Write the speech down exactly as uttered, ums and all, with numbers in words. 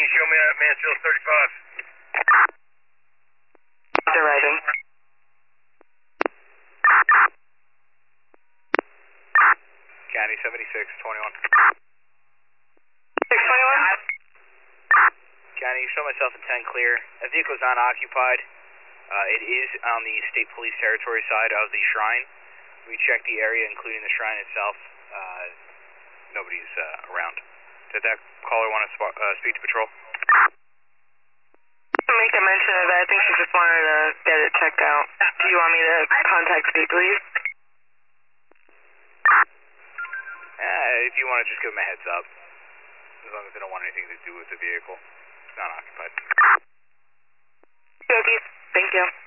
you show me that Mansfield thirty-five? They're rising. County seventy-six twenty-one. six twenty-one? County, you show myself in ten clear. That vehicle is unoccupied. Uh, it is on the state police territory side of the shrine. We checked the area, including the shrine itself. Uh, nobody's uh, around. Did that caller want to sp- uh, speak to patrol? Make a mention of that. I think she just wanted to get it checked out. Do you want me to contact State Police? Uh, if you want to just give them a heads up. As long as they don't want anything to do with the vehicle. It's not occupied. Okay, thank you.